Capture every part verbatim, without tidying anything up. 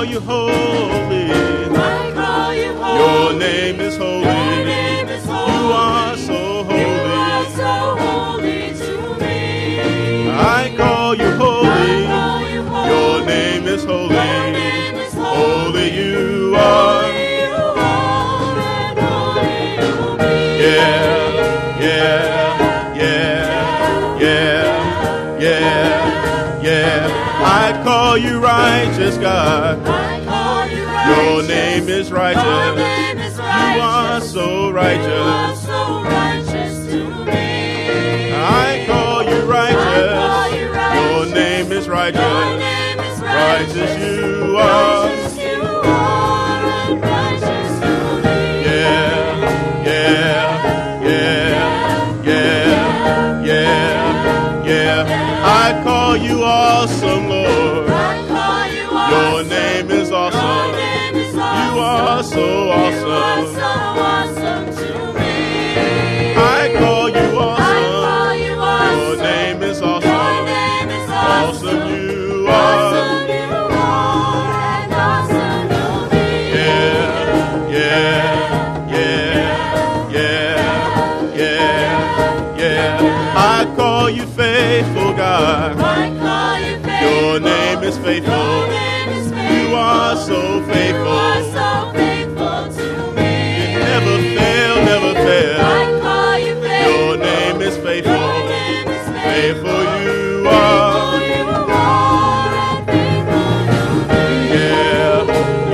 call you holy. I call you holy. Your name is holy. Your name is holy. You are so holy. You are so holy to me. I call you holy. I call you holy. Your name is holy. Your name is holy. Holy you are. Holy you are, and holy you'll be. Yeah, yeah, yeah, yeah, yeah, yeah. I call you righteous, God. I call you righteous. Your name is righteous. Your name is righteous. You are so You are righteous. so righteous to me. I call you righteous. I call you righteous. Your name is righteous. Your name is righteous. Righteous you are. Righteous you are, and righteous you'll be. Yeah, yeah, yeah, yeah, yeah, yeah. I call you awesome, Lord. I call you Your awesome. name is Your awesome. name is You awesome. are so You are so awesome. awesome to me. I call you I call awesome. you Your awesome. name is Your awesome. name is awesome. Awesome you are. Awesome you are, and awesome you'll be. Yeah, yeah, yeah, yeah, yeah, yeah. I call you faithful, God. I call you faithful. Your name is faithful. Your name is faithful. You are so You are faithful. so faithful to me. You never fail, never fail. I call you faithful. Your name is faithful. Your name is faithful. Faithful you Faithful are. you are, and faithful you'll be. Yeah,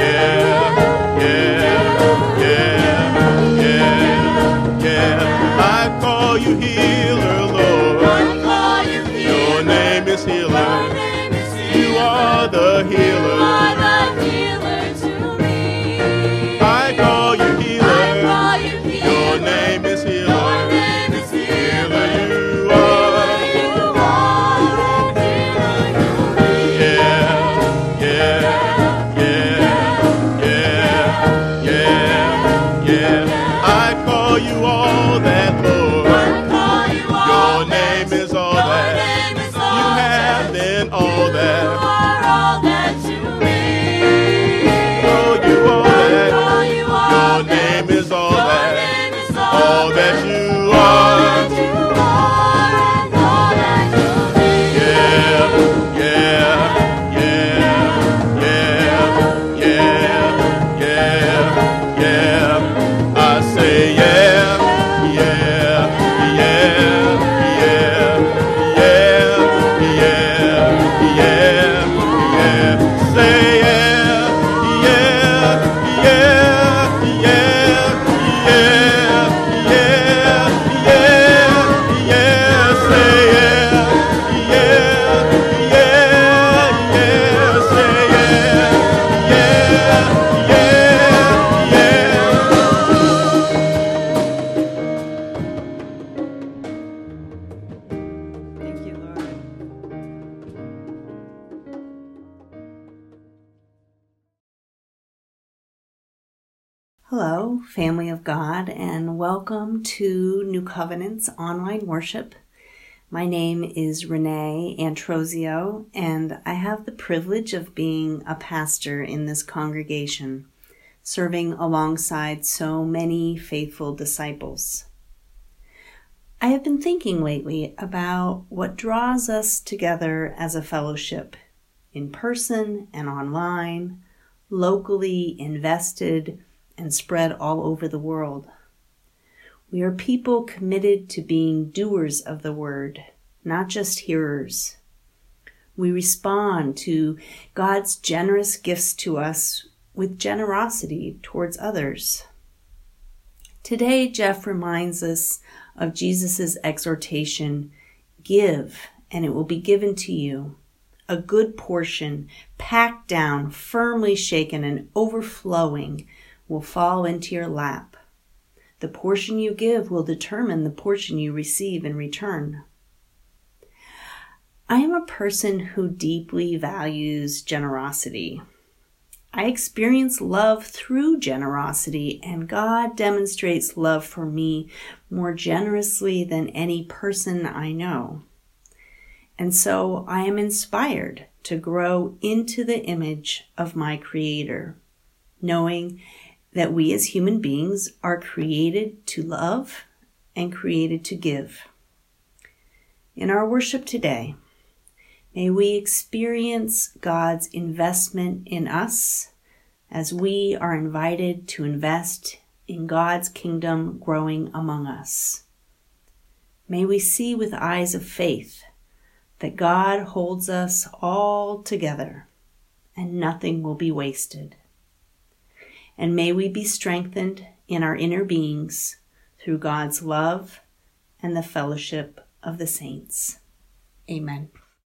yeah, yeah, yeah, yeah, yeah. I call you healer, Lord. I call you healer. Your name is Your healer. name is healer. You are the You healer. are the healer to me. I call you healer. I call you healer. Your name is Your healer. name is Healer healer. you are. You are, and healer you'll be. Yeah, yeah, yeah, yeah, yeah, yeah. I call you all that, Lord. I call you all Your that. name is all Your that. name is You all have that. been all You that. are all that to me. Oh, you all I that. call you all Your that. name is all Your that. name is All all that you All are. that you are, and all that you'll be. Yeah, yeah, yeah, yeah, yeah, yeah, yeah. I say yeah, yeah, yeah, yeah, yeah, yeah, yeah, yeah. Say yeah, yeah, yeah, yeah, yeah, yeah, yeah, yeah. Say yeah, yeah, yeah, yeah. Say yeah, yeah, yeah, yeah. Thank you, Lord. Hello, family of God, and welcome to New Covenant's online worship. My name is Renee Antrosio, and I have the privilege of being a pastor in this congregation, serving alongside so many faithful disciples. I have been thinking lately about what draws us together as a fellowship, in person and online, locally invested, and spread all over the world. We are people committed to being doers of the word, not just hearers. We respond to God's generous gifts to us with generosity towards others. Today, Jeff reminds us of Jesus' exhortation, "Give, and it will be given to you. A good portion, packed down, firmly shaken, and overflowing, will fall into your lap. The portion you give will determine the portion you receive in return." I am a person who deeply values generosity. I experience love through generosity, and God demonstrates love for me more generously than any person I know. And so I am inspired to grow into the image of my Creator, knowing that we as human beings are created to love and created to give. In our worship today, may we experience God's investment in us as we are invited to invest in God's kingdom growing among us. May we see with eyes of faith that God holds us all together and nothing will be wasted. And may we be strengthened in our inner beings through God's love and the fellowship of the saints. Amen.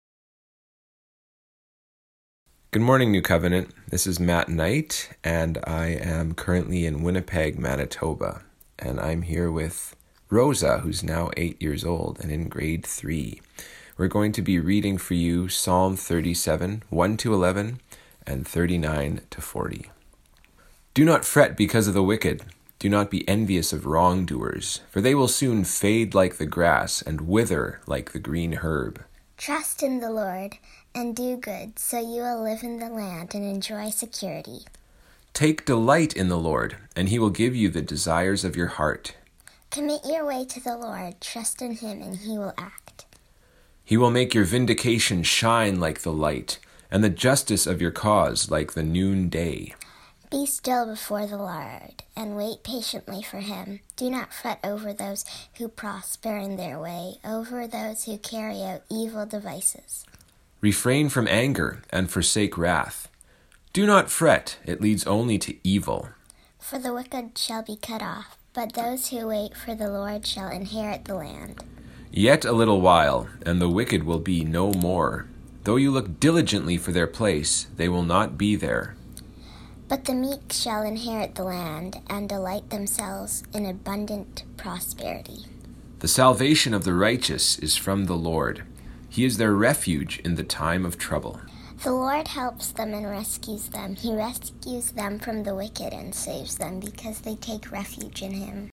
Good morning, New Covenant. This is Matt Knight, and I am currently in Winnipeg, Manitoba. And I'm here with Rosa, who's now eight years old and in grade three. We're going to be reading for you Psalm thirty-seven, one to eleven, and thirty-nine to forty. Do not fret because of the wicked. Do not be envious of wrongdoers, for they will soon fade like the grass and wither like the green herb. Trust in the Lord and do good, so you will live in the land and enjoy security. Take delight in the Lord, and he will give you the desires of your heart. Commit your way to the Lord, trust in him, and he will act. He will make your vindication shine like the light, and the justice of your cause like the noonday. Be still before the Lord, and wait patiently for him. Do not fret over those who prosper in their way, over those who carry out evil devices. Refrain from anger and forsake wrath. Do not fret, it leads only to evil. For the wicked shall be cut off, but those who wait for the Lord shall inherit the land. Yet a little while, and the wicked will be no more. Though you look diligently for their place, they will not be there. But the meek shall inherit the land and delight themselves in abundant prosperity. The salvation of the righteous is from the Lord. He is their refuge in the time of trouble. The Lord helps them and rescues them. He rescues them from the wicked and saves them because they take refuge in him.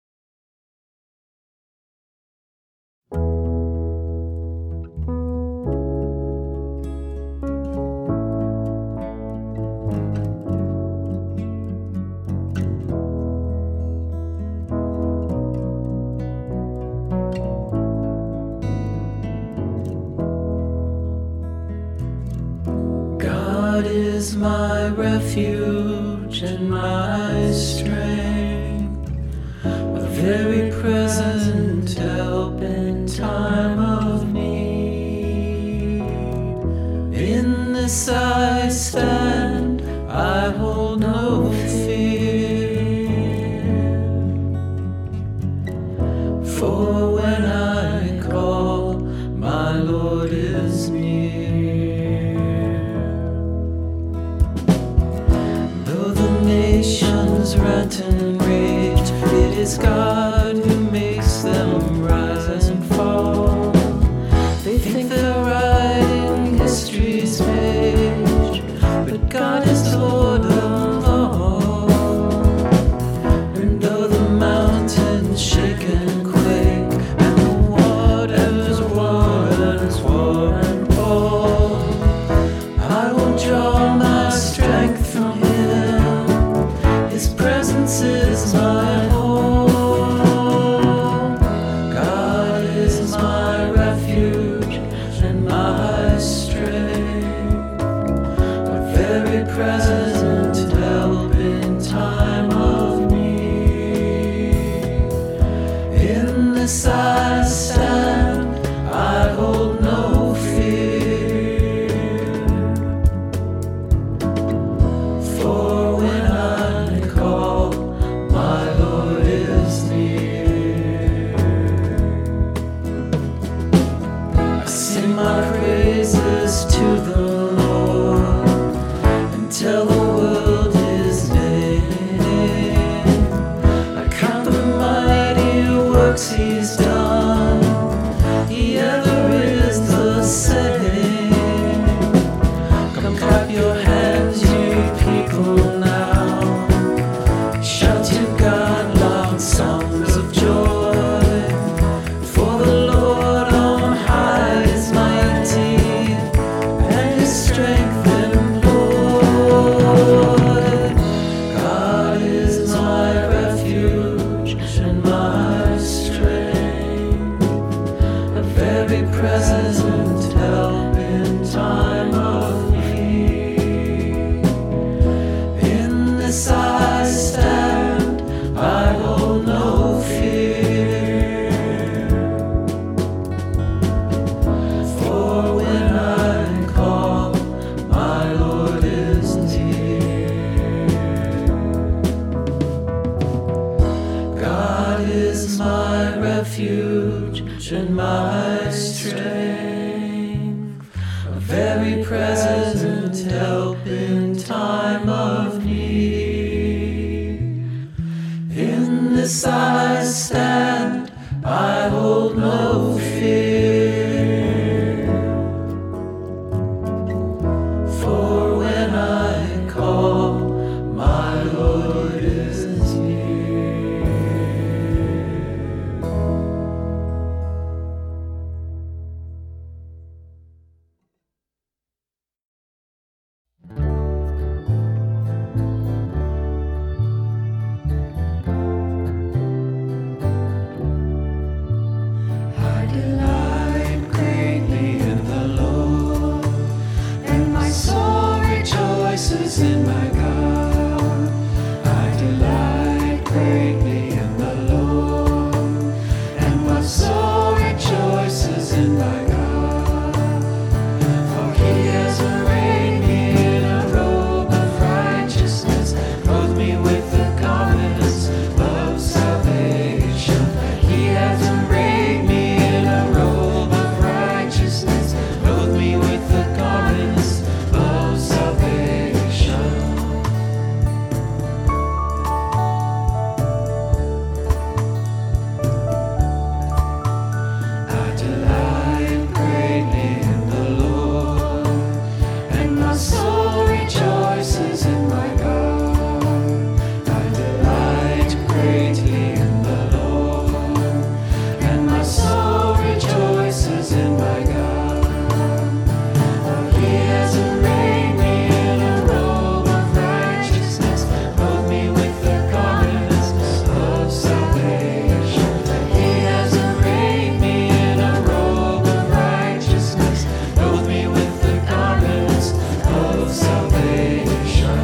God is my refuge and my strength, a very present help in time of need. In this I stand, I hold no fear, for when I call, my Lord is near. Nations rant and rage, it is God who makes them rise and fall. They think they're writing history's page, but God is Lord of all. And though the mountains shake and quake, and the waters roar and swore and fall, I will draw my strength from him. His presence is my home. God is my refuge and my strength, a very present help in time of need. In this I stand, I hold no fear, for when I call, my Lord is near. I sing my praises to the Lord and tell present help in time of need. In this I stand, I hold no fear. For when I call, my Lord is near. I delight greatly in the Lord, and my soul rejoices in my God. I delight greatly in the Lord, and my soul rejoices in my God. For He has arrayed me in a robe of righteousness, clothed me with the garments of salvation. He has arrayed me in a robe of righteousness, clothed me with the garments of salvation. I delight greatly in the Lord, and my soul rejoices in my God. I delight greatly in the Lord, and my soul rejoices in my God. For He has arrayed me in a robe of righteousness, clothed me with the garments of salvation. He has arrayed me in a robe of righteousness, clothed me with the garments of salvation.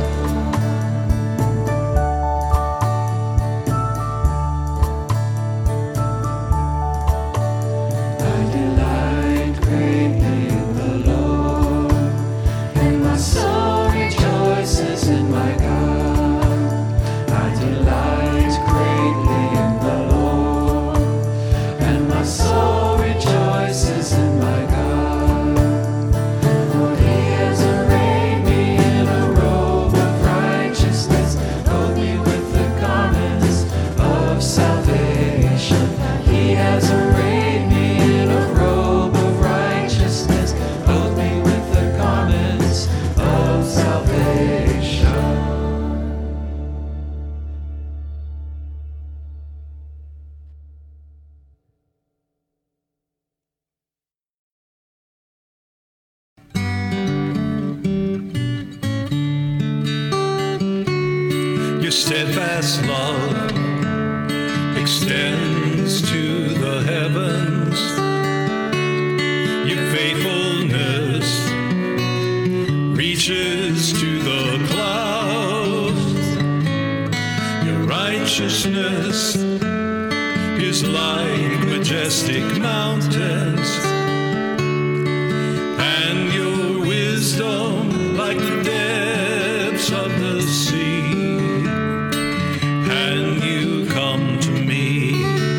I delight greatly in the Lord, and my soul rejoices in my God. I delight greatly in the Lord, and my soul rejoices in my God. For He has arrayed me in a robe of righteousness, clothed me with the garments of salvation. He has arrayed me in a robe of righteousness, clothed me with the garments of salvation. Your steadfast love extends to the heavens. Your faithfulness reaches to the clouds. Your righteousness is like majestic mountains, and your wisdom like the depths of the sea. And you come to me,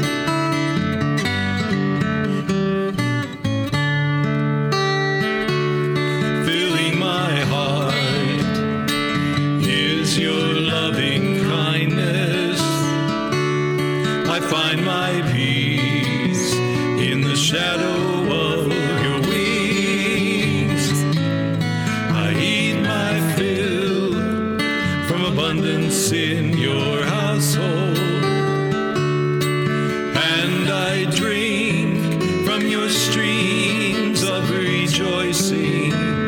filling my heart is your loving kindness. I find my peace in the shadow of your wings. I eat my fill from abundance in your household, and I drink from your streams of rejoicing.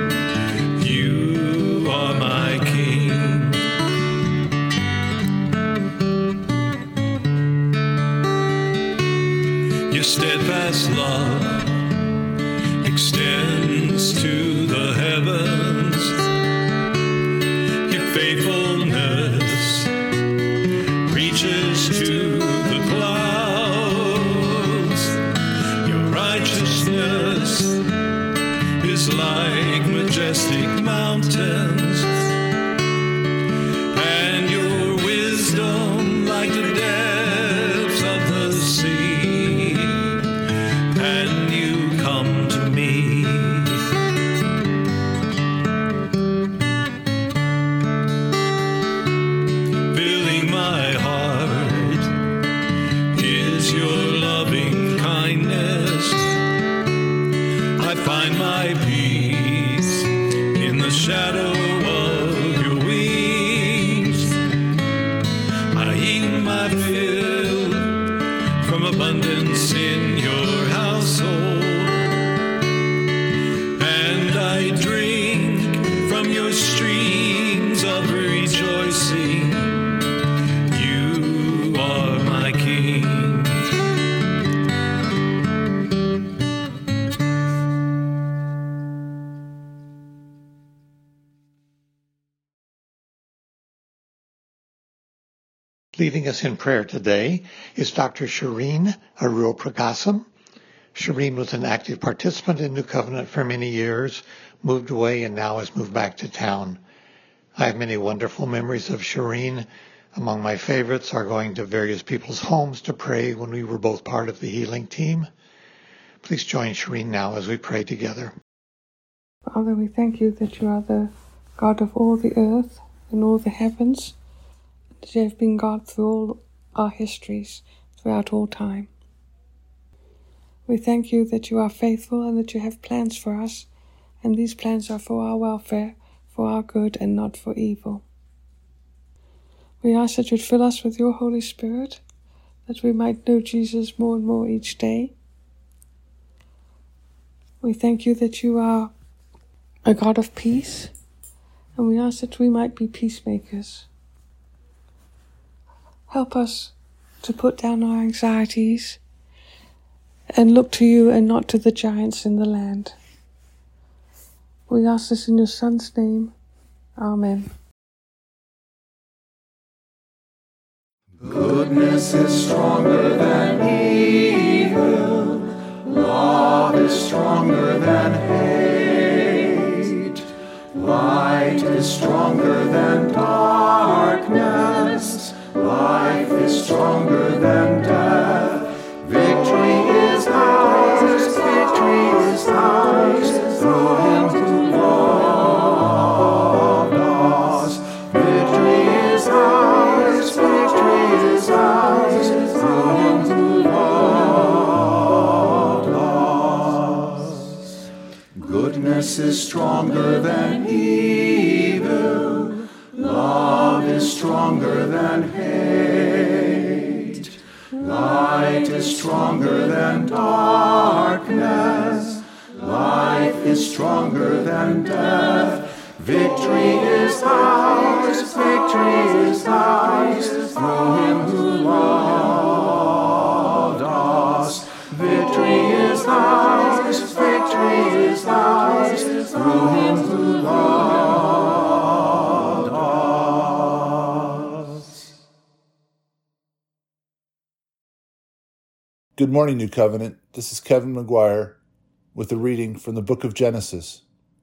You are my King. Your steadfast love extends to the heavens. Your faithfulness reaches to the clouds. Your righteousness is like majestic mountains, and your wisdom like the depths of the sea. And you come to me, shadow of your wings. I eat my fill from abundance in your household, and I drink from your streams of rejoicing. You are my King. Leading us in prayer today is Doctor Shireen Arul Pragasam. Shireen was an active participant in New Covenant for many years, moved away, and now has moved back to town. I have many wonderful memories of Shireen. Among my favorites are going to various people's homes to pray when we were both part of the healing team. Please join Shireen now as we pray together. Father, we thank you that you are the God of all the earth and all the heavens, that you have been God through all our histories, throughout all time. We thank you that you are faithful and that you have plans for us, and these plans are for our welfare, for our good, and not for evil. We ask that you'd fill us with your Holy Spirit, that we might know Jesus more and more each day. We thank you that you are a God of peace, and we ask that we might be peacemakers. Help us to put down our anxieties and look to you and not to the giants in the land. We ask this in your Son's name. Amen. Goodness is stronger than evil. Love is stronger than hate. Light is stronger than darkness. Life is stronger than death. Victory is ours. Victory is ours. Through him who loved us. Victory is ours. Victory is ours. Through him who loved us. Goodness is stronger than evil. Love is stronger than hate. Light is stronger than darkness. Life is stronger than death. Victory is ours. Victory is ours. Through him who loved us. Victory is ours. Victory is ours. Through him who loved us. Good morning, New Covenant. This is Kevin McGuire with a reading from the book of Genesis.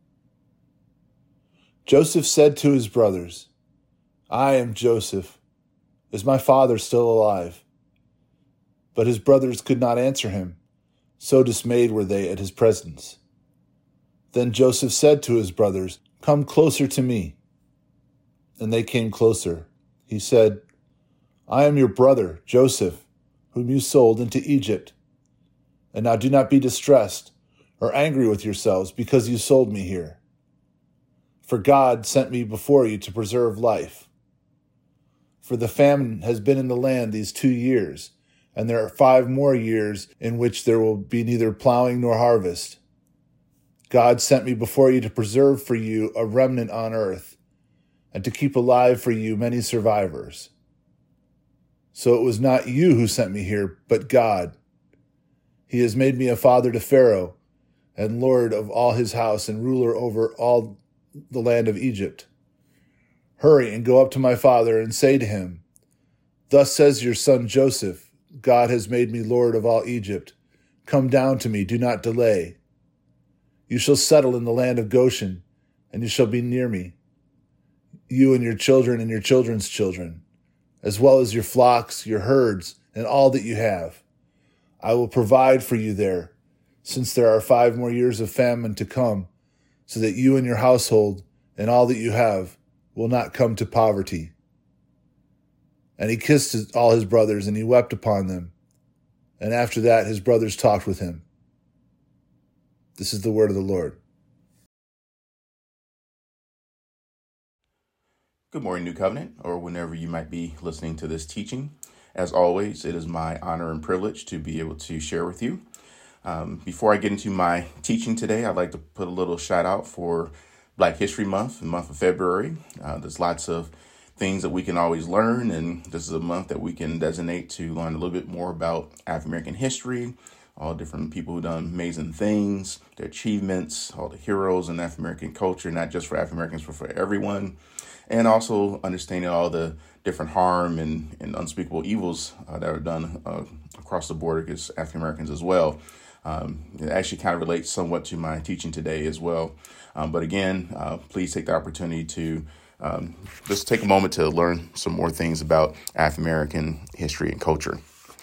Joseph said to his brothers, I am Joseph. Is my father still alive? But his brothers could not answer him, so dismayed were they at his presence. Then Joseph said to his brothers, Come closer to me. And they came closer. He said, I am your brother, Joseph, whom you sold into Egypt. And now do not be distressed or angry with yourselves because you sold me here. For God sent me before you to preserve life. For the famine has been in the land these two years, and there are five more years in which there will be neither plowing nor harvest. God sent me before you to preserve for you a remnant on earth, and to keep alive for you many survivors. So it was not you who sent me here, but God. He has made me a father to Pharaoh, and lord of all his house, and ruler over all the land of Egypt. Hurry and go up to my father and say to him, Thus says your son Joseph, God has made me lord of all Egypt. Come down to me, do not delay. You shall settle in the land of Goshen, and you shall be near me, you and your children and your children's children, as well as your flocks, your herds, and all that you have. I will provide for you there, since there are five more years of famine to come, so that you and your household and all that you have will not come to poverty. And he kissed his, all his brothers, and he wept upon them. And after that his brothers talked with him. This is the word of the Lord. Good morning, New Covenant, or whenever you might be listening to this teaching. As always, it is my honor and privilege to be able to share with you. Um, before I get into my teaching today, I'd like to put a little shout out for Black History Month, the month of February. Uh, there's lots of things that we can always learn, and this is a month that we can designate to learn a little bit more about African American history, all different people who've done amazing things, their achievements, all the heroes in African American culture, not just for African Americans, but for everyone. And also understanding all the different harm and, and unspeakable evils uh, that are done uh, across the board against African Americans as well. Um, it actually kind of relates somewhat to my teaching today as well. Um, but again, uh, please take the opportunity to um, just take a moment to learn some more things about African American history and culture.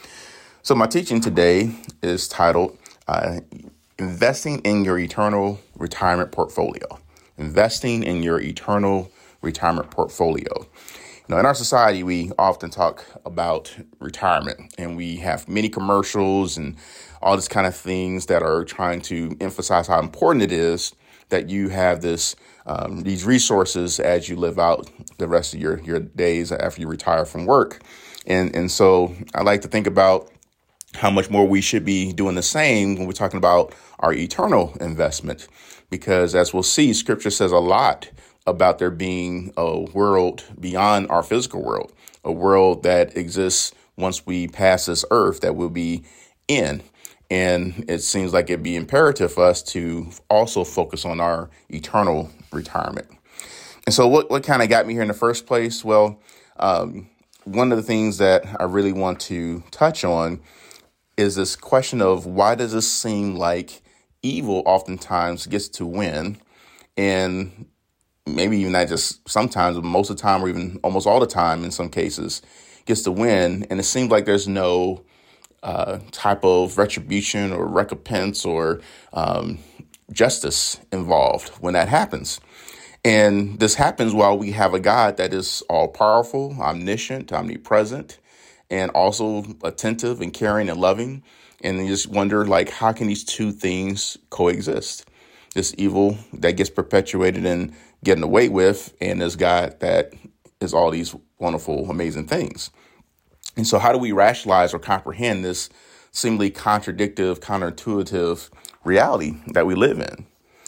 So my teaching today is titled uh, Investing in Your Eternal Retirement Portfolio. Investing in Your Eternal Retirement Portfolio. You know, in our society, we often talk about retirement, and we have many commercials and all this kind of things that are trying to emphasize how important it is that you have this um, these resources as you live out the rest of your, your days after you retire from work. And, and so I like to think about how much more we should be doing the same when we're talking about our eternal investment, because as we'll see, Scripture says a lot about there being a world beyond our physical world, a world that exists once we pass this earth that we'll be in. And it seems like it'd be imperative for us to also focus on our eternal retirement. And so what, what kind of got me here in the first place? Well, um, one of the things that I really want to touch on is this question of why does this seem like evil oftentimes gets to win, and maybe even not just sometimes, but most of the time, or even almost all the time in some cases, gets to win. And it seems like there's no uh, type of retribution or recompense or um, justice involved when that happens. And this happens while we have a God that is all powerful, omniscient, omnipresent, and also attentive and caring and loving. And you just wonder, like, how can these two things coexist? This evil that gets perpetuated and getting away with, and this God that is all these wonderful, amazing things. And so how do we rationalize or comprehend this seemingly contradictive, counterintuitive reality that we live in?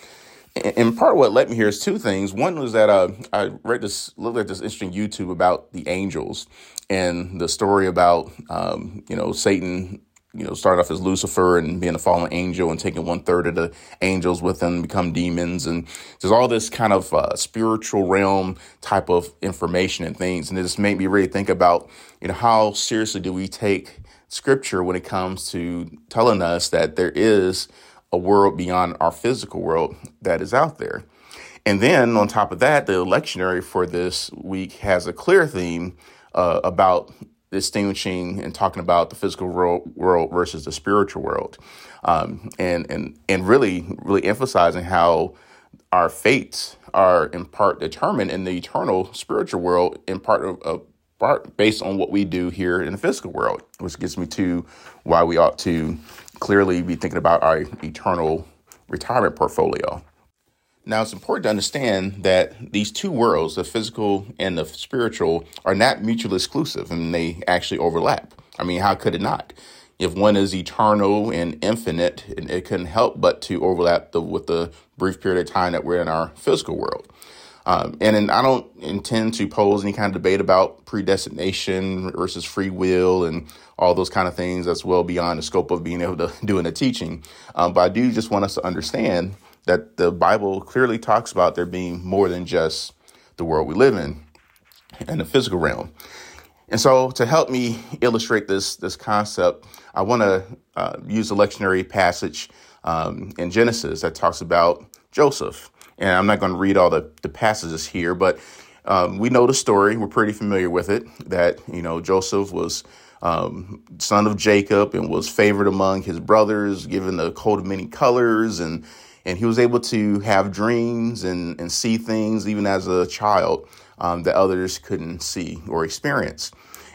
And part of what led me here is two things. One was that uh, I read this, looked at this interesting YouTube about the angels and the story about, um, you know, Satan, you know, started off as Lucifer and being a fallen angel and taking one third of the angels with him, become demons. And there's all this kind of uh, spiritual realm type of information and things. And it just made me really think about, you know, how seriously do we take Scripture when it comes to telling us that there is a world beyond our physical world that is out there. And then on top of that, the lectionary for this week has a clear theme uh, about distinguishing and talking about the physical world, world versus the spiritual world, um, and and and really, really emphasizing how our fates are in part determined in the eternal spiritual world, in part of, of part based on what we do here in the physical world, which gets me to why we ought to clearly be thinking about our eternal retirement portfolio. Now, it's important to understand that these two worlds, the physical and the spiritual, are not mutually exclusive, and they actually overlap. I mean, how could it not? If one is eternal and infinite, it, it couldn't help but to overlap the, with the brief period of time that we're in our physical world. Um, and, and I don't intend to pose any kind of debate about predestination versus free will and all those kind of things. That's well beyond the scope of being able to do in a teaching. Um, but I do just want us to understand that the Bible clearly talks about there being more than just the world we live in and the physical realm. And so to help me illustrate this, this concept, I want to uh, use a lectionary passage um, in Genesis that talks about Joseph. And I'm not going to read all the, the passages here, but um, we know the story. We're pretty familiar with it, that, you know, Joseph was um, son of Jacob and was favored among his brothers, given the coat of many colors. And and he was able to have dreams and, and see things even as a child um, that others couldn't see or experience.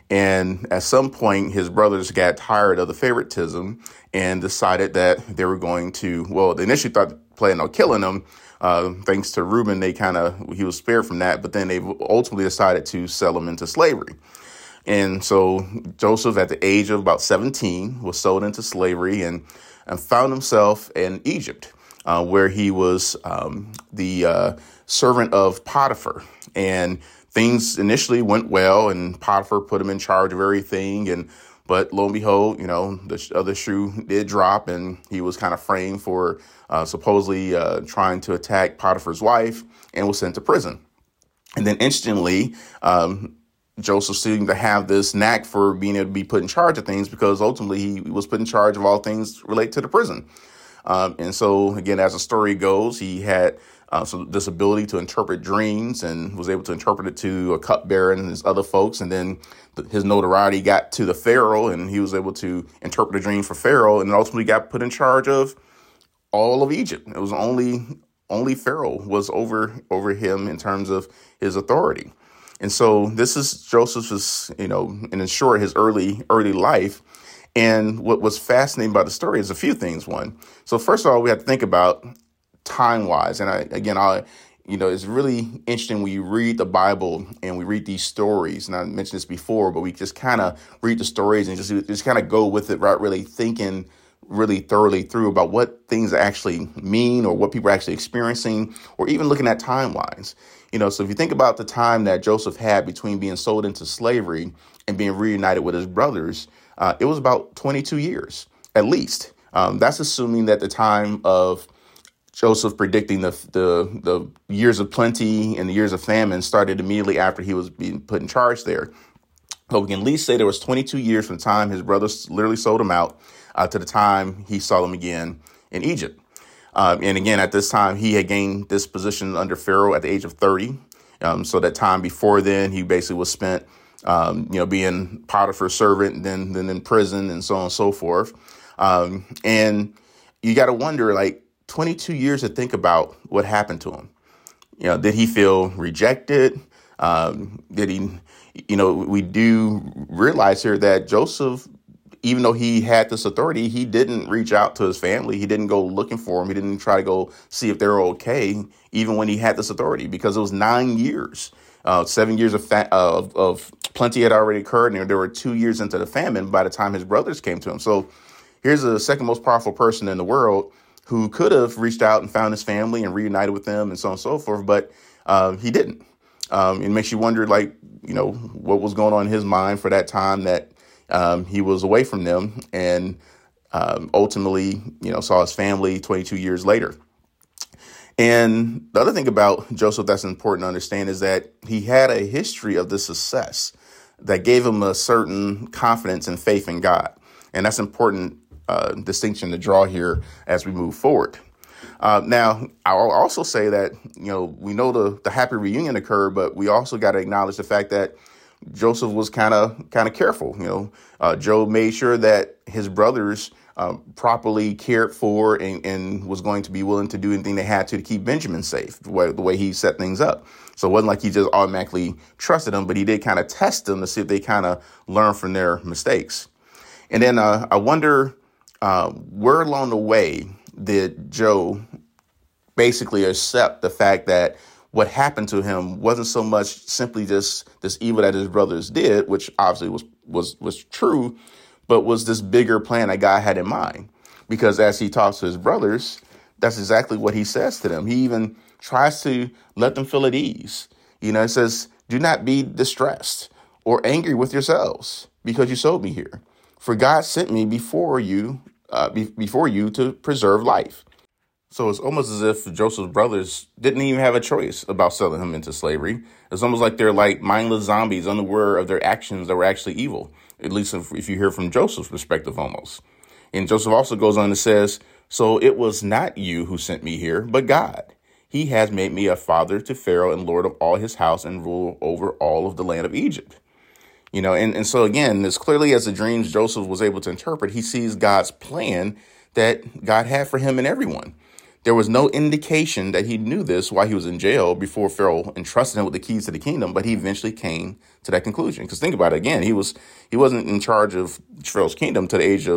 And at some point, his brothers got tired of the favoritism and decided that they were going to, well, they initially thought planning on killing him. Uh, thanks to Reuben, they kind of he was spared from that. But then they ultimately decided to sell him into slavery. And so Joseph, at the age of about seventeen, was sold into slavery and, and found himself in Egypt, uh, where he was um, the uh, servant of Potiphar. And things initially went well, and Potiphar put him in charge of everything. And but lo and behold, you know, the other shoe did drop, and he was kind of framed for uh, supposedly uh, trying to attack Potiphar's wife, and was sent to prison. And then instantly, um, Joseph seemed to have this knack for being able to be put in charge of things, because ultimately he was put in charge of all things related to the prison. Um, and so, again, as the story goes, he had uh, some this ability to interpret dreams, and was able to interpret it to a cupbearer and his other folks. And then th- his notoriety got to the Pharaoh, and he was able to interpret a dream for Pharaoh, and ultimately got put in charge of all of Egypt. It was only only Pharaoh was over over him in terms of his authority. And so this is Joseph's, you know, and in short, his early early life. And what was fascinating about the story is a few things. One, so first of all, we have to think about time wise. And I, again, I, you know, it's really interesting when you read the Bible and we read these stories. And I mentioned this before, but we just kind of read the stories and just just kind of go with it, right? Really thinking really thoroughly through about what things actually mean, or what people are actually experiencing, or even looking at timelines. You know, so if you think about the time that Joseph had between being sold into slavery and being reunited with his brothers, uh, it was about twenty-two years, at least. Um, that's assuming that the time of Joseph predicting the, the the years of plenty and the years of famine started immediately after he was being put in charge there. But we can at least say there was twenty-two years from the time his brothers literally sold him out uh, to the time he saw them again in Egypt. Um, and again, at this time, he had gained this position under Pharaoh at the age of thirty. Um, so that time before then, he basically was spent, um, you know, being Potiphar's servant, and then, then in prison, and so on and so forth. Um, and you got to wonder, like, twenty-two years to think about what happened to him. You know, did he feel rejected? Um, did he, you know, we do realize here that Joseph, even though he had this authority, he didn't reach out to his family. He didn't go looking for them. He didn't try to go see if they were okay, even when he had this authority, because it was nine years, uh, seven years of, fa- of of plenty had already occurred. And there were two years into the famine by the time his brothers came to him. So here's the second most powerful person in the world who could have reached out and found his family and reunited with them and so on and so forth. But uh, he didn't. Um, it makes you wonder, like, you know, what was going on in his mind for that time that Um, he was away from them, and um, ultimately, you know, saw his family twenty-two years later. And the other thing about Joseph that's important to understand is that he had a history of this success that gave him a certain confidence and faith in God. And that's an important uh, distinction to draw here as we move forward. Uh, now, I'll also say that, you know, we know the, the happy reunion occurred, but we also got to acknowledge the fact that Joseph was kind of kind of careful. You know, uh, Job made sure that his brothers um, properly cared for, and, and was going to be willing to do anything they had to to keep Benjamin safe, the way, the way he set things up. So it wasn't like he just automatically trusted them, but he did kind of test them to see if they kind of learn from their mistakes. And then uh, I wonder uh, where along the way did Job basically accept the fact that what happened to him wasn't so much simply just this evil that his brothers did, which obviously was was was true, but was this bigger plan that God had in mind. Because as he talks to his brothers, that's exactly what he says to them. He even tries to let them feel at ease. You know, it says, do not be distressed or angry with yourselves because you sold me here. For God sent me before you, uh, be- before you to preserve life. So it's almost as if Joseph's brothers didn't even have a choice about selling him into slavery. It's almost like they're like mindless zombies, unaware of their actions that were actually evil, at least if, if you hear from Joseph's perspective almost. And Joseph also goes on and says, so it was not you who sent me here, but God. He has made me a father to Pharaoh and lord of all his house and rule over all of the land of Egypt. You know, and, and so again, as clearly as the dreams Joseph was able to interpret, he sees God's plan that God had for him and everyone. There was no indication that he knew this while he was in jail before Pharaoh entrusted him with the keys to the kingdom, but he eventually came to that conclusion. Because think about it again, he was he wasn't in charge of Pharaoh's kingdom to the age of,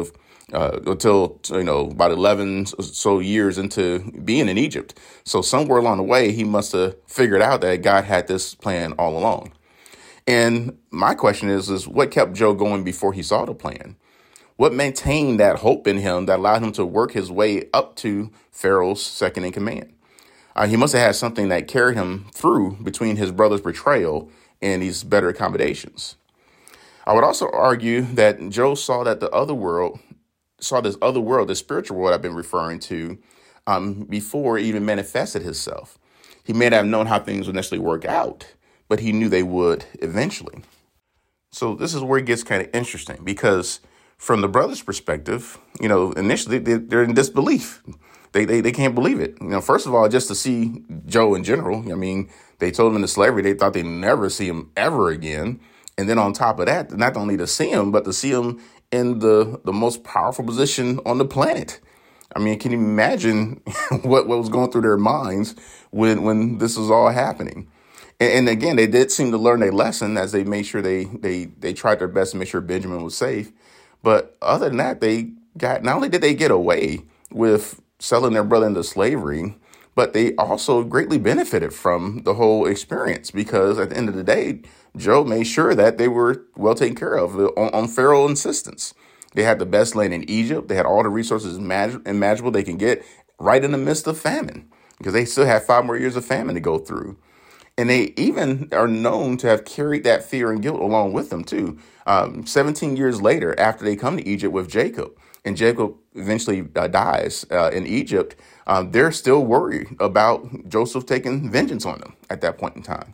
uh, until, you know, about eleven or so years into being in Egypt. So somewhere along the way, he must have figured out that God had this plan all along. And my question is, is what kept Joe going before he saw the plan? What maintained that hope in him that allowed him to work his way up to Pharaoh's second in command? Uh, he must have had something that carried him through between his brother's betrayal and these better accommodations. I would also argue that Joe saw that the other world, saw this other world, the spiritual world I've been referring to, um, before it even manifested himself. He may not have known how things would necessarily work out, but he knew they would eventually. So this is where it gets kind of interesting, because from the brother's perspective, you know, initially they, they're in disbelief. They, they they can't believe it. You know, first of all, just to see Joe in general. I mean, they told him into slavery, they thought they'd never see him ever again. And then on top of that, not only to see him, but to see him in the, the most powerful position on the planet. I mean, can you imagine what, what was going through their minds when when this was all happening? And, and again, they did seem to learn a lesson as they made sure they they they tried their best to make sure Benjamin was safe. But other than that, they got, not only did they get away with selling their brother into slavery, but they also greatly benefited from the whole experience, because at the end of the day, Joe made sure that they were well taken care of on, on Pharaoh's insistence. They had the best land in Egypt. They had all the resources imag- imaginable they can get right in the midst of famine, because they still had five more years of famine to go through. And they even are known to have carried that fear and guilt along with them, too. Um, seventeen years later, after they come to Egypt with Jacob, and Jacob eventually uh, dies uh, in Egypt, um, they're still worried about Joseph taking vengeance on them at that point in time.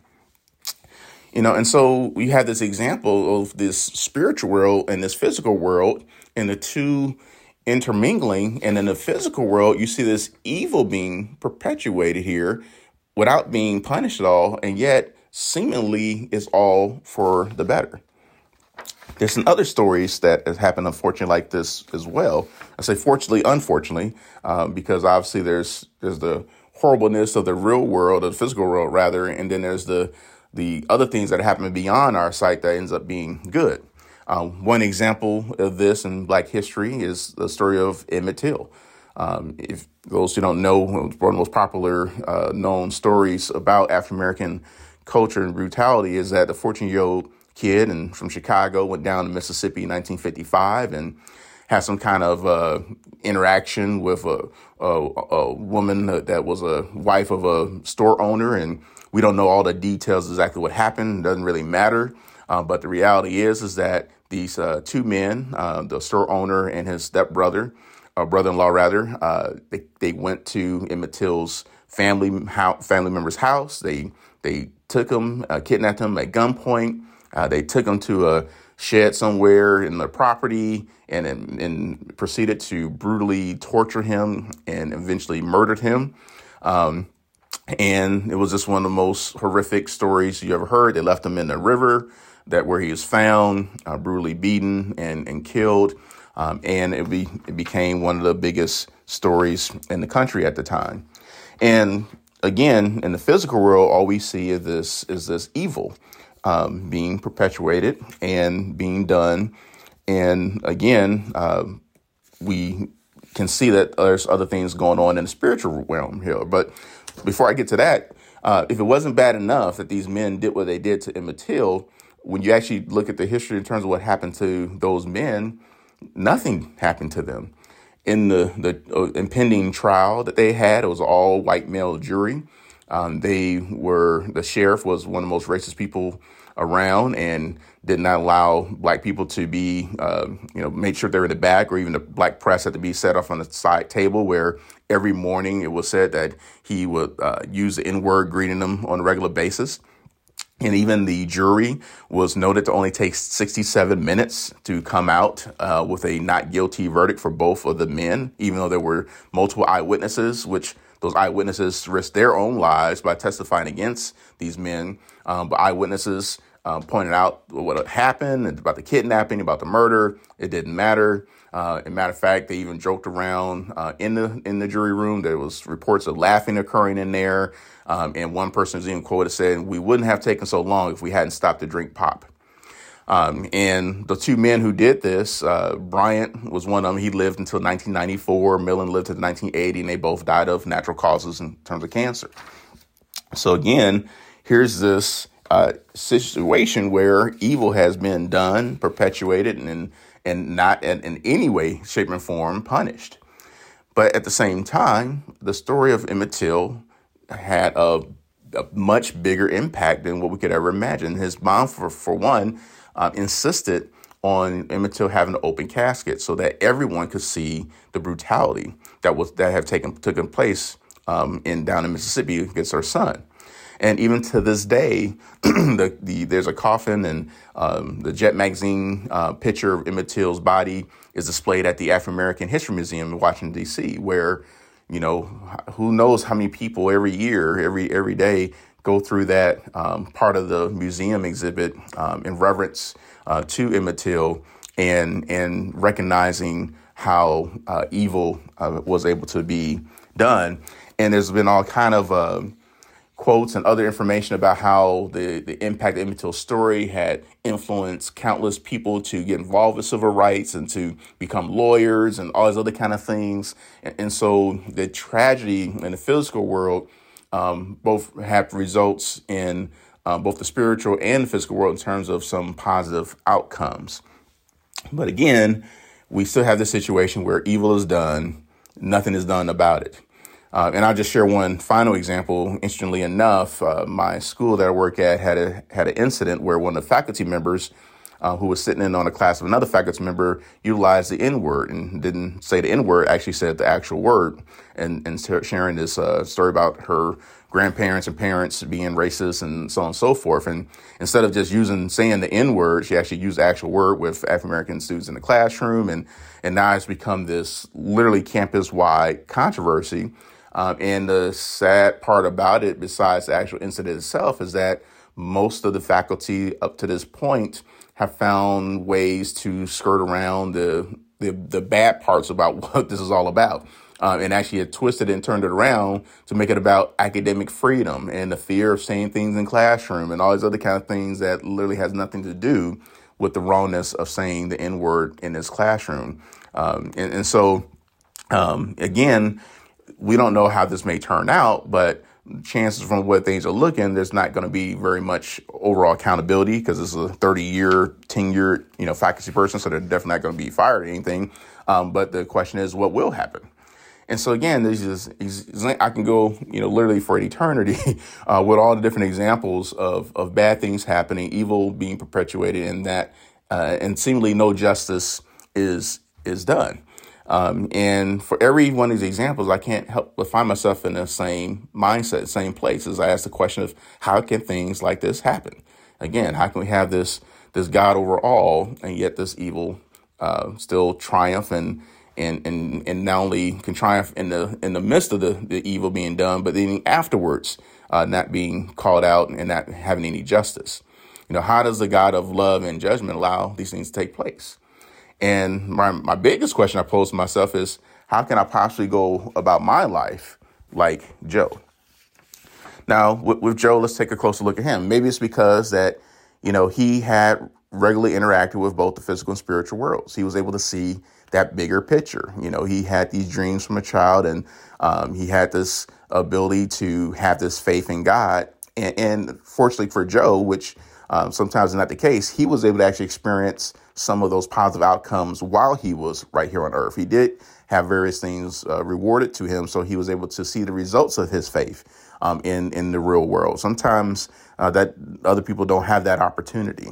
You know, and so we have this example of this spiritual world and this physical world, and the two intermingling. And in the physical world, you see this evil being perpetuated here without being punished at all, and yet seemingly is all for the better. There's some other stories that have happened, unfortunately, like this as well. I say fortunately, unfortunately, um, because obviously there's there's the horribleness of the real world, of the physical world, rather, and then there's the the other things that happen beyond our sight that ends up being good. Um, one example of this in Black history is the story of Emmett Till. Um, if those who don't know, one of the most popular uh, known stories about African-American culture and brutality is that the fourteen-year-old kid and from Chicago went down to Mississippi in nineteen fifty-five and had some kind of uh, interaction with a, a, a woman that was a wife of a store owner. And we don't know all the details exactly what happened. It doesn't really matter. Uh, but the reality is, is that these uh, two men, uh, the store owner and his stepbrother, or brother-in-law rather, uh, they, they went to Emmett Till's family, how, family member's house. They, they took him, uh, kidnapped him at gunpoint. Uh, they took him to a shed somewhere in the property and, and, and proceeded to brutally torture him and eventually murdered him. Um, and it was just one of the most horrific stories you ever heard. They left him in the river that where he was found, uh, brutally beaten and, and killed. Um, and it, be, it became one of the biggest stories in the country at the time. And again, in the physical world, all we see is this is this evil Um, being perpetuated and being done. And again, uh, we can see that there's other things going on in the spiritual realm here. But before I get to that, uh, if it wasn't bad enough that these men did what they did to Emmett Till, when you actually look at the history in terms of what happened to those men, nothing happened to them. In the, the uh, impending trial that they had, it was an all white male jury. Um, they were, the sheriff was one of the most racist people around and did not allow black people to be, uh, you know, make sure they were in the back, or even the black press had to be set off on the side table, where every morning it was said that he would uh, use the N-word greeting them on a regular basis. And even the jury was noted to only take sixty-seven minutes to come out uh, with a not guilty verdict for both of the men, even though there were multiple eyewitnesses, which those eyewitnesses risked their own lives by testifying against these men. Um, but eyewitnesses uh, pointed out what had happened, about the kidnapping, about the murder. It didn't matter. Uh, as a matter of fact, they even joked around uh, in the in the jury room. There was reports of laughing occurring in there. Um, and one person was even quoted saying, "We wouldn't have taken so long if we hadn't stopped to drink pop." Um, and the two men who did this, uh, Bryant was one of them. He lived until nineteen ninety-four. Millen lived until nineteen eighty, and they both died of natural causes in terms of cancer. So again, here's this uh, situation where evil has been done, perpetuated, and and not in, in any way, shape, or form punished. But at the same time, the story of Emmett Till had a, a much bigger impact than what we could ever imagine. His mom, for, for one, uh, insisted on Emmett Till having an open casket so that everyone could see the brutality that was that have taken taken place um, in down in Mississippi against her son. And even to this day, the, the there's a coffin, and um, the Jet magazine uh, picture of Emmett Till's body is displayed at the African American History Museum in Washington, D C, where, you know, who knows how many people every year, every every day go through that um, part of the museum exhibit um, in reverence uh, to Emmett Till, and and recognizing how uh, evil uh, was able to be done. And there's been all kind of uh, quotes and other information about how the, the impact of Emmett Till's story had influenced countless people to get involved with civil rights and to become lawyers and all these other kind of things. And, and so the tragedy in the physical world um, both have results in uh, both the spiritual and the physical world in terms of some positive outcomes. But again, we still have this situation where evil is done, nothing is done about it. Uh, and I'll just share one final example. Interestingly enough, uh, my school that I work at had a had an incident where one of the faculty members uh, who was sitting in on a class of another faculty member utilized the N-word and didn't say the N-word, actually said the actual word, and, and sharing this uh, story about her grandparents and parents being racist and so on and so forth. And instead of just using saying the N-word, she actually used the actual word with African-American students in the classroom. And, and now it's become this literally campus-wide controversy. Um, and the sad part about it, besides the actual incident itself, is that most of the faculty up to this point have found ways to skirt around the the, the bad parts about what this is all about, um, and actually had twisted it and turned it around to make it about academic freedom and the fear of saying things in classroom and all these other kind of things that literally has nothing to do with the wrongness of saying the N-word in this classroom. Um, and, and so, um, again, we don't know how this may turn out, but chances from what things are looking, there's not going to be very much overall accountability because this is a thirty-year, tenured, you know, faculty person, so they're definitely not going to be fired or anything. Um, but the question is, what will happen? And so again, this is I can go, you know, literally for an eternity uh, with all the different examples of of bad things happening, evil being perpetuated, and that uh, and seemingly no justice is is done. Um, and for every one of these examples, I can't help but find myself in the same mindset, same place as I ask the question of how can things like this happen? Again, how can we have this this God over all, and yet this evil uh, still triumph and and and and not only can triumph in the in the midst of the, the evil being done, but then afterwards uh, not being called out and not having any justice. You know, how does the God of love and judgment allow these things to take place? And my, my biggest question I pose to myself is, how can I possibly go about my life like Joe? Now, with, with Joe, let's take a closer look at him. Maybe it's because that, you know, he had regularly interacted with both the physical and spiritual worlds. He was able to see that bigger picture. You know, he had these dreams from a child, and um, he had this ability to have this faith in God. And, and fortunately for Joe, which um, sometimes is not the case, he was able to actually experience some of those positive outcomes while he was right here on earth. He did have various things uh, rewarded to him, so he was able to see the results of his faith um, in, in the real world. Sometimes uh, that other people don't have that opportunity.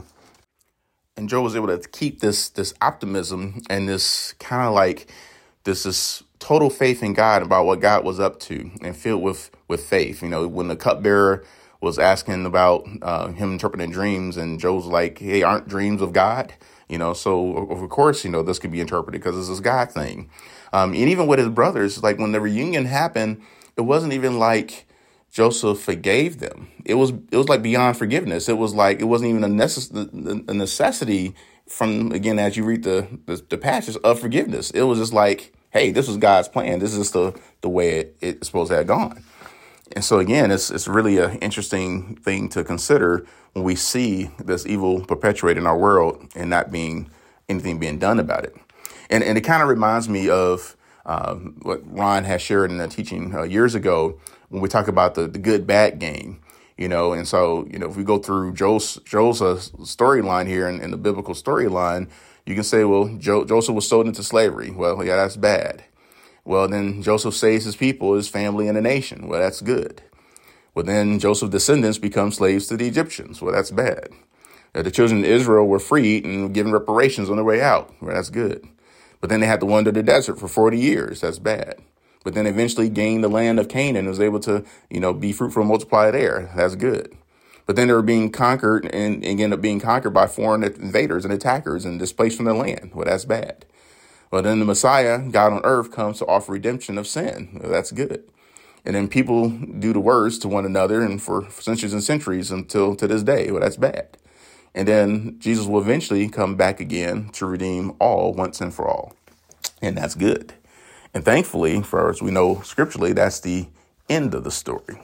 And Joe was able to keep this this optimism and this kind of like this, this total faith in God about what God was up to, and filled with, with faith. You know, when the cupbearer was asking about uh, him interpreting dreams, and Joe's like, hey, aren't dreams of God? You know, so of course, you know, this could be interpreted because this is God thing. Um, and even with his brothers, like when the reunion happened, it wasn't even like Joseph forgave them. It was it was like beyond forgiveness. It was like it wasn't even a, necess- a necessity from, again, as you read the, the, the passage of forgiveness. It was just like, hey, this was God's plan. This is the, the way it, it's supposed to have gone. And so, again, it's it's really an interesting thing to consider when we see this evil perpetuated in our world and not being anything being done about it. And, and it kind of reminds me of um, what Ron has shared in a teaching uh, years ago when we talk about the, the good, bad game. You know, and so, you know, if we go through Joel's, Joel's uh, storyline here in, in the biblical storyline, you can say, well, jo- Joseph was sold into slavery. Well, yeah, that's bad. Well, then Joseph saves his people, his family, and the nation. Well, that's good. Well, then Joseph's descendants become slaves to the Egyptians. Well, that's bad. Uh, the children of Israel were freed and given reparations on their way out. Well, that's good. But then they had to wander the desert for forty years. That's bad. But then eventually gained the land of Canaan and was able to, you know, be fruitful and multiply there. That's good. But then they were being conquered and, and ended up being conquered by foreign invaders and attackers and displaced from their land. Well, that's bad. Well, then the Messiah, God on earth, comes to offer redemption of sin. Well, that's good. And then people do the worst to one another and for centuries and centuries until to this day. Well, that's bad. And then Jesus will eventually come back again to redeem all once and for all. And that's good. And thankfully, for as we know scripturally, that's the end of the story.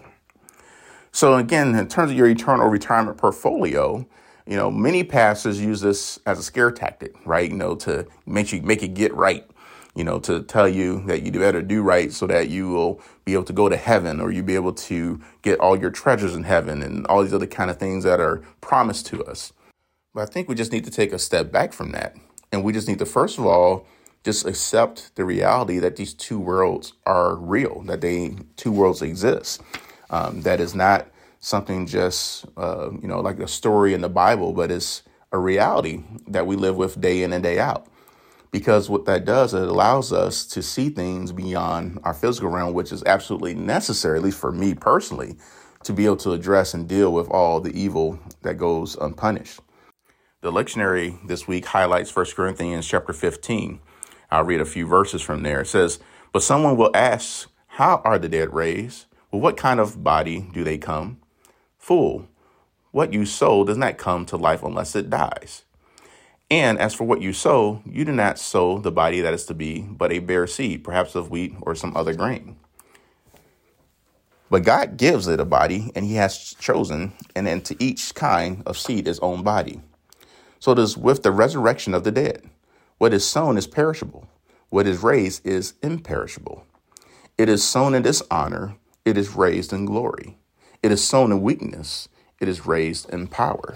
So again, in terms of your eternal retirement portfolio, you know, many pastors use this as a scare tactic, right? You know, to make you make it get right, you know, to tell you that you better do right so that you will be able to go to heaven, or you'll be able to get all your treasures in heaven and all these other kind of things that are promised to us. But I think we just need to take a step back from that. And we just need to, first of all, just accept the reality that these two worlds are real, that they two worlds exist. Um, that is not something just, uh, you know, like a story in the Bible, but it's a reality that we live with day in and day out. Because what that does, it allows us to see things beyond our physical realm, which is absolutely necessary, at least for me personally, to be able to address and deal with all the evil that goes unpunished. The lectionary this week highlights First Corinthians chapter fifteen. I'll read a few verses from there. It says, "But someone will ask, how are the dead raised? Well, what kind of body do they come? Fool, what you sow does not come to life unless it dies. And as for what you sow, you do not sow the body that is to be, but a bare seed, perhaps of wheat or some other grain. But God gives it a body, and he has chosen, and then to each kind of seed his own body. So it is with the resurrection of the dead. What is sown is perishable. What is raised is imperishable. It is sown in dishonor. It is raised in glory. It is sown in weakness. It is raised in power.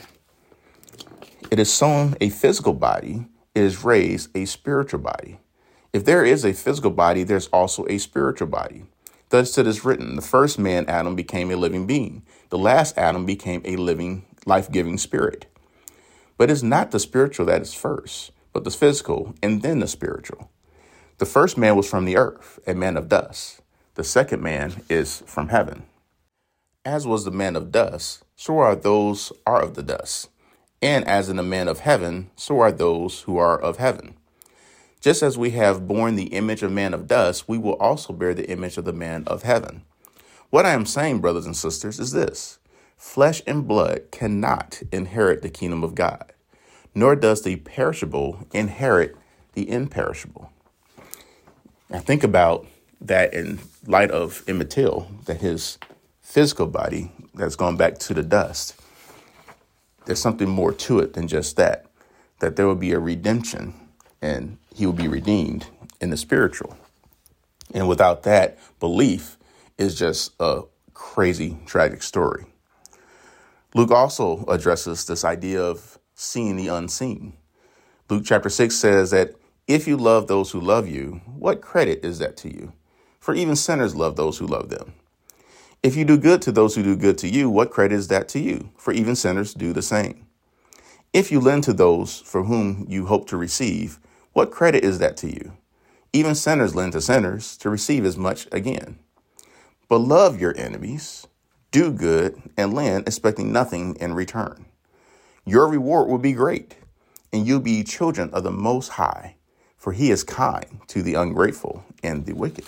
It is sown a physical body. It is raised a spiritual body. If there is a physical body, there's also a spiritual body. Thus it is written, the first man, Adam, became a living being. The last Adam became a living, life-giving spirit. But it's not the spiritual that is first, but the physical, and then the spiritual. The first man was from the earth, a man of dust. The second man is from heaven. As was the man of dust, so are those are of the dust. And as in the man of heaven, so are those who are of heaven. Just as we have borne the image of man of dust, we will also bear the image of the man of heaven. What I am saying, brothers and sisters, is this. Flesh and blood cannot inherit the kingdom of God, nor does the perishable inherit the imperishable. Now think about that in light of Emmett Till, that his physical body that's gone back to the dust. There's something more to it than just that, that there will be a redemption and he will be redeemed in the spiritual. And without that belief is just a crazy, tragic story. Luke also addresses this idea of seeing the unseen. Luke chapter six says that if you love those who love you, what credit is that to you? For even sinners love those who love them. If you do good to those who do good to you, what credit is that to you? For even sinners do the same. If you lend to those for whom you hope to receive, what credit is that to you? Even sinners lend to sinners to receive as much again. But love your enemies, do good, and lend, expecting nothing in return. Your reward will be great, and you'll be children of the Most High, for he is kind to the ungrateful and the wicked.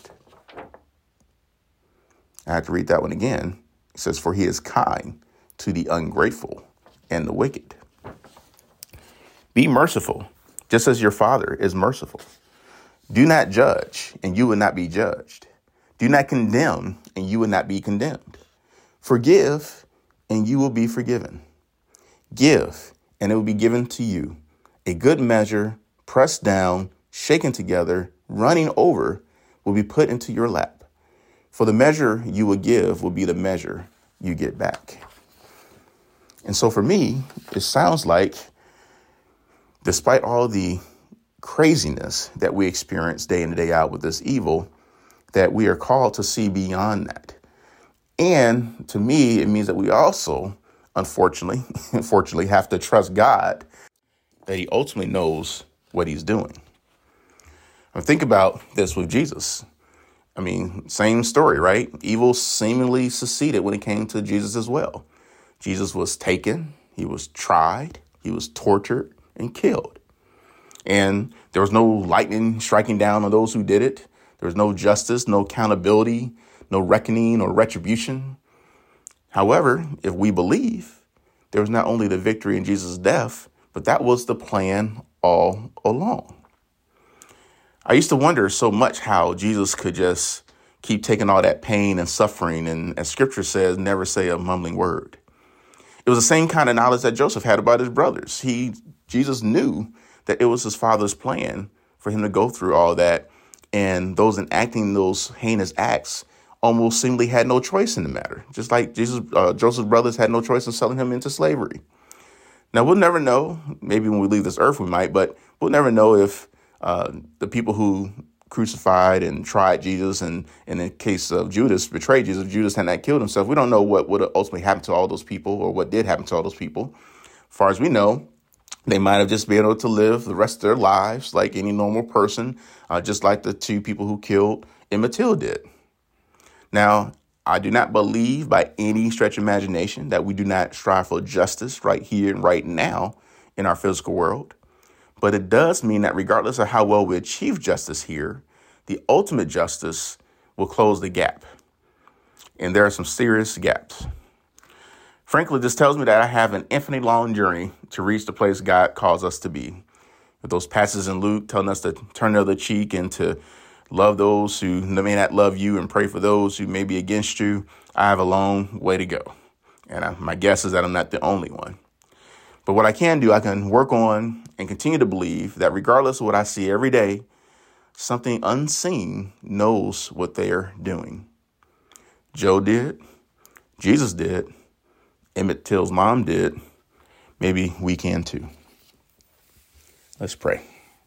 I have to read that one again. It says, for he is kind to the ungrateful and the wicked. Be merciful, just as your Father is merciful. Do not judge, and you will not be judged. Do not condemn, and you will not be condemned. Forgive, and you will be forgiven. Give, and it will be given to you. A good measure, pressed down, shaken together, running over, will be put into your lap. For the measure you will give will be the measure you get back. And so for me, it sounds like, despite all the craziness that we experience day in and day out with this evil, that we are called to see beyond that. And to me, it means that we also, unfortunately, unfortunately, have to trust God that he ultimately knows what he's doing. Now, think about this with Jesus. I mean, same story, right? Evil seemingly succeeded when it came to Jesus as well. Jesus was taken, he was tried, he was tortured and killed. And there was no lightning striking down on those who did it. There was no justice, no accountability, no reckoning or retribution. However, if we believe, there was not only the victory in Jesus' death, but that was the plan all along. I used to wonder so much how Jesus could just keep taking all that pain and suffering, and as scripture says, never say a mumbling word. It was the same kind of knowledge that Joseph had about his brothers. He, Jesus knew that it was his father's plan for him to go through all that, and those enacting those heinous acts almost seemingly had no choice in the matter, just like Jesus, uh, Joseph's brothers had no choice in selling him into slavery. Now, we'll never know. Maybe when we leave this earth, we might, but we'll never know if uh, the people who crucified and tried Jesus, and, and in the case of Judas, betrayed Jesus, Judas had not killed himself. We don't know what would ultimately happen to all those people, or what did happen to all those people. As far as we know, they might have just been able to live the rest of their lives like any normal person, uh, just like the two people who killed Emmett Till did. Now, I do not believe by any stretch of imagination that we do not strive for justice right here and right now in our physical world. But it does mean that regardless of how well we achieve justice here, the ultimate justice will close the gap. And there are some serious gaps. Frankly, this tells me that I have an infinitely long journey to reach the place God calls us to be. With those passages in Luke telling us to turn the other cheek and to love those who may not love you and pray for those who may be against you, I have a long way to go. And I, my guess is that I'm not the only one. But what I can do, I can work on and continue to believe that regardless of what I see every day, something unseen knows what they're doing. Joe did. Jesus did. Emmett Till's mom did. Maybe we can too. Let's pray.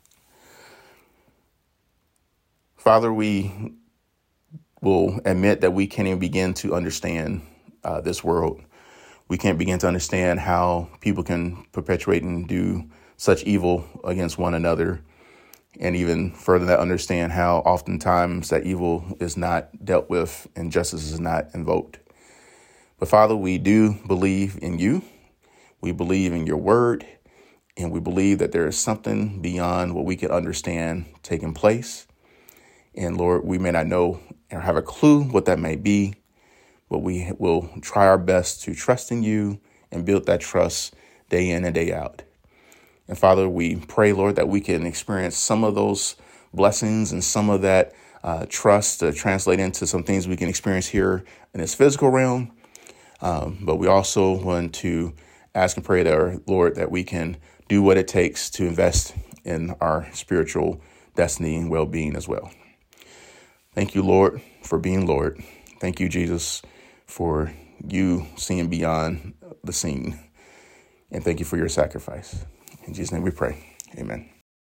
Father, we will admit that we can't even begin to understand uh, this world. We can't begin to understand how people can perpetuate and do such evil against one another, and even further that understand how oftentimes that evil is not dealt with and justice is not invoked. But Father, we do believe in you. We believe in your word, and we believe that there is something beyond what we can understand taking place. And Lord, we may not know or have a clue what that may be, but we will try our best to trust in you and build that trust day in and day out. And Father, we pray, Lord, that we can experience some of those blessings and some of that uh, trust to translate into some things we can experience here in this physical realm. Um, but we also want to ask and pray that, Lord, that we can do what it takes to invest in our spiritual destiny and well-being as well. Thank you, Lord, for being Lord. Thank you, Jesus, for you seeing beyond the scene. And thank you for your sacrifice. In Jesus' name we pray. Amen.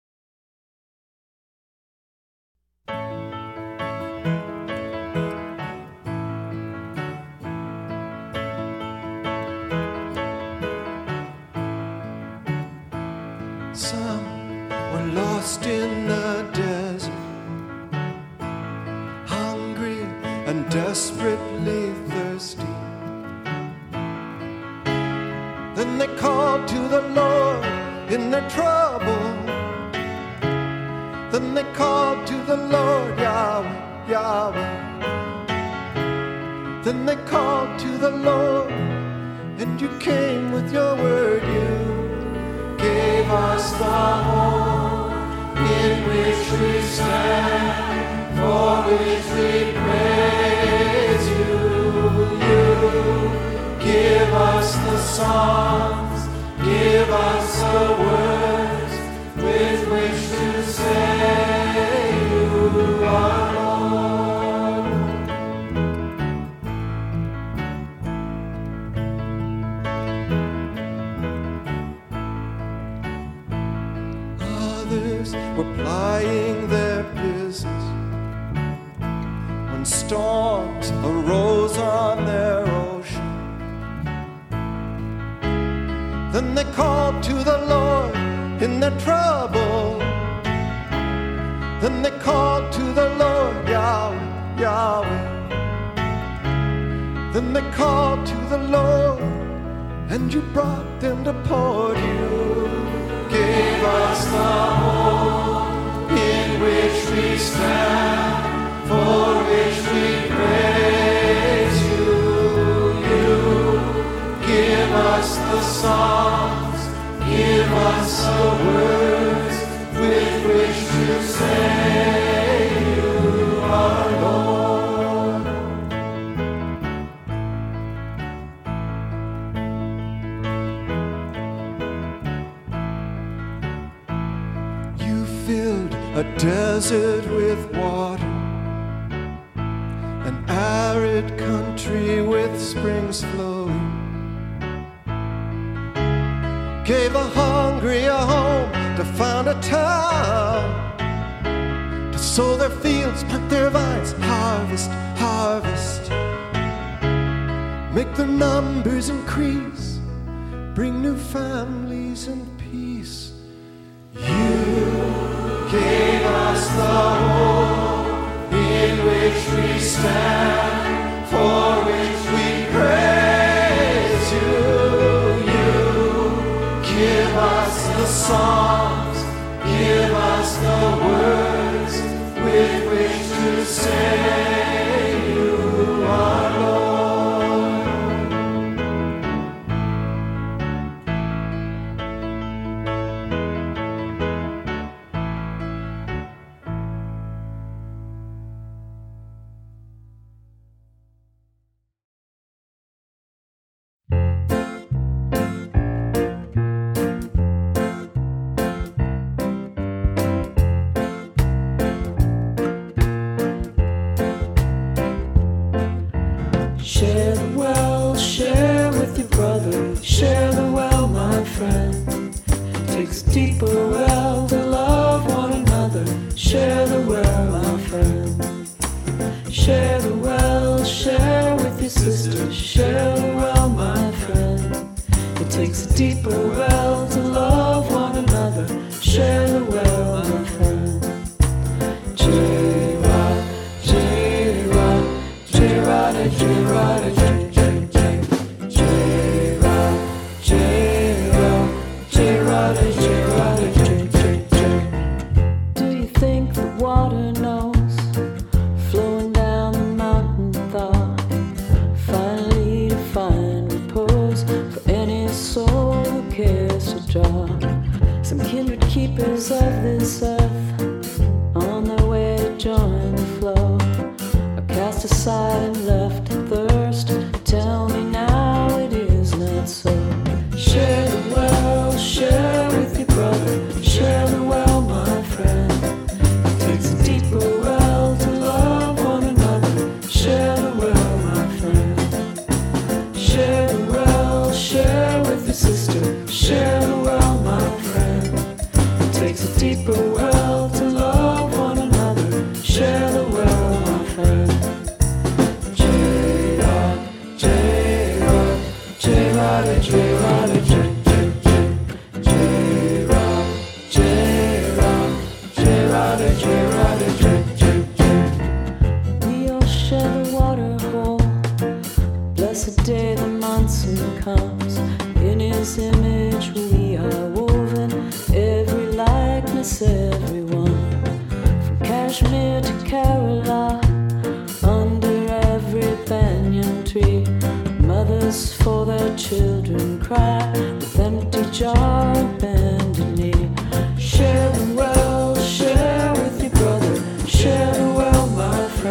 Some were lost in the desert, hungry and desperately thirsty. Then they called to the Lord in their trouble. Then they called to the Lord, Yahweh, Yahweh. Then they called to the Lord, and you came with your word. You gave us the hope in which we stand, for which we praise you. You give us the songs, give us the words with which to say you are Lord. Others were plying their business when storms arose on their ocean. Then they called to the Lord in their trouble. Then they called to the Lord, Yahweh, Yahweh. Then they called to the Lord, and you brought them to port. You gave us the hope in which we stand, for which we praise you. You give us the songs, give us the words with which to say you are Lord. You filled a desert with water, an arid country with springs flowing. Gave the hungry a home to found a town, to sow their fields, plant their vines, harvest, harvest. Make their numbers increase, bring new families and peace. You gave us the hope in which we stand, for which we praise you. Give us the songs, give us the words with which to say you are Lord. Share the well, share with your brother, share the well, my friend. Takes a deeper well to love one another. Share the well, my friend. Share the well, share with your sister, share the well, my friend. It takes a deeper well to love one another. Share the well, my friend. J-Rod, J-Rod, J-Rod, J-Rod, J-Rod, J-Rod, J-Rod, J-Rod, J-Rod. Do you think the water knows, flowing down the mountain thaw, finally to find repose for any soul who cares to draw? Some kindred keepers of this earth, on their way to join the flow, are cast aside and left in thirst. Tell me now it is not so. Share the well, share with your brother, share the well, my friend. It takes a deeper well to love one another. Share the well, my friend. Share the well, share with your sister, share the well, my friend. It takes a deeper well to love one another. Share the well, my friend. J-Rod, J-Rod, J-Rod, J-Rod, J-Rod, J-Rod, J-Rod, J-Rod, J-Rod. We all share the water hole. Blessed day the monsoon comes. In his image we are woven, every likeness, everyone. From Kashmir to Kerala, under every banyan tree, mothers for their children cry, with empty jar and bended knee. Share the well, share with your brother, share the well, my friend.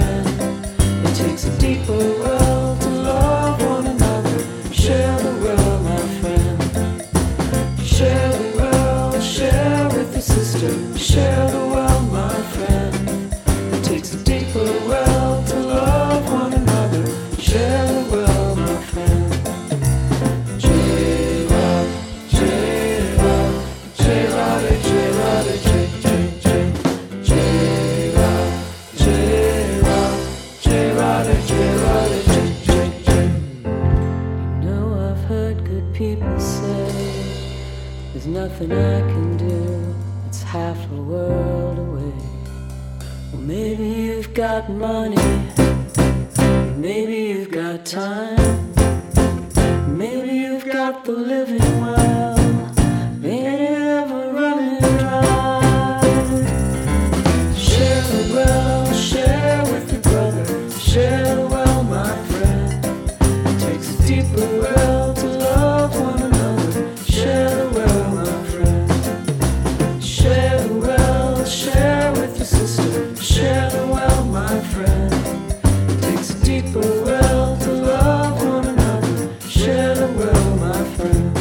There's nothing I can do, it's half a world away. Well, maybe you've got money, maybe you've got time, maybe you've got the living well, ain't it ever running dry? Share the well, share with your brother, share the well, my friend. It takes a deeper well to love one another. Share the well, my friend. Share the well, share with your sister. Share the well, my friend. It takes a deeper well to love one another. Share the well, my friend.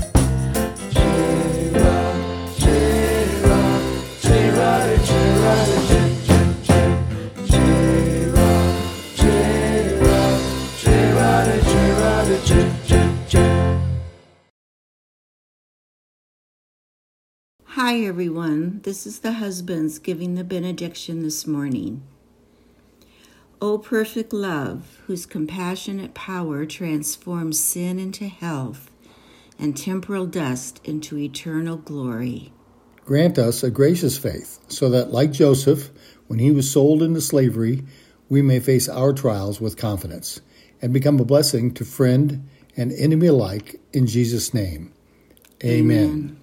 J-Rock, J-Rock, J-Rock, J-Rock, J-Rock, J-Rock, J-Rock, J-Rock, J-Rock. Hi everyone, this is the husbands giving the benediction this morning. O perfect love, whose compassionate power transforms sin into health and temporal dust into eternal glory. Grant us a gracious faith, so that, like Joseph, when he was sold into slavery, we may face our trials with confidence and become a blessing to friend and enemy alike in Jesus' name. Amen. Amen.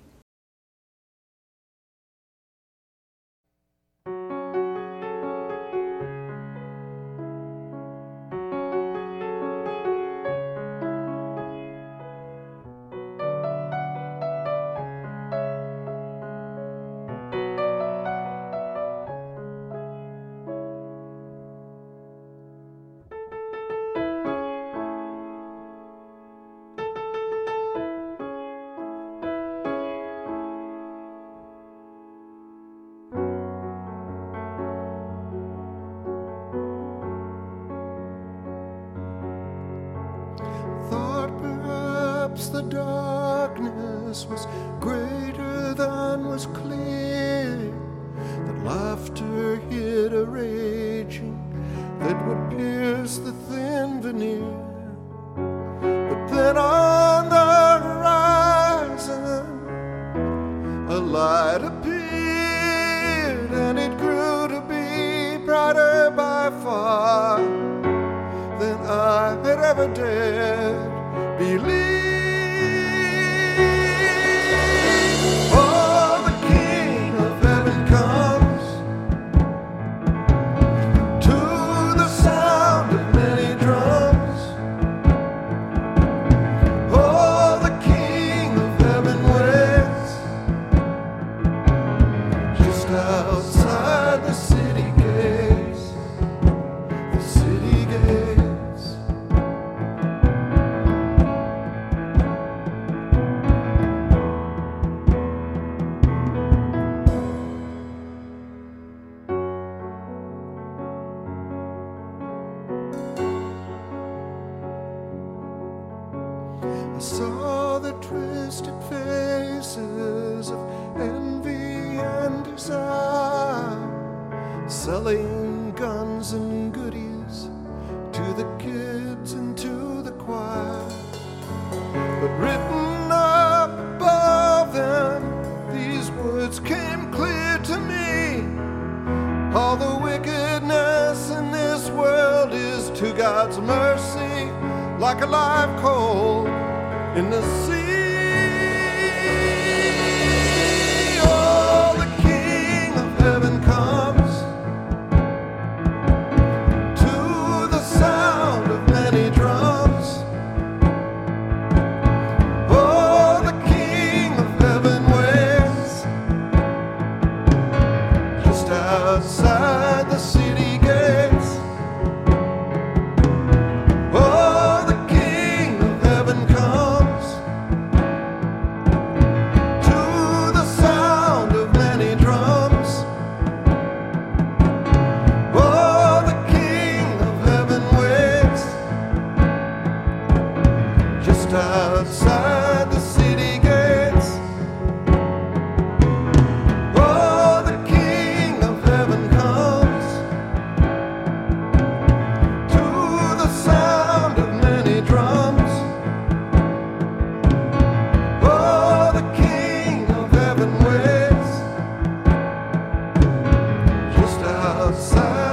The darkness was greater than was clear, that laughter hid a raging that would pierce the thin veneer. But then on the horizon a light appeared, and it grew to be brighter by far than I had ever dared believe. I saw the twisted faces of envy and desire, selling guns and goodies to the kids and to the choir. But written up above them, these words came clear to me: all the wickedness in this world is to God's mercy, like a live coal in the sea. Oh, the King of heaven comes to the sound of many drums. Oh, the King of heaven waits just outside the city gates. Oh, the King of heaven comes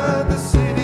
inside the city.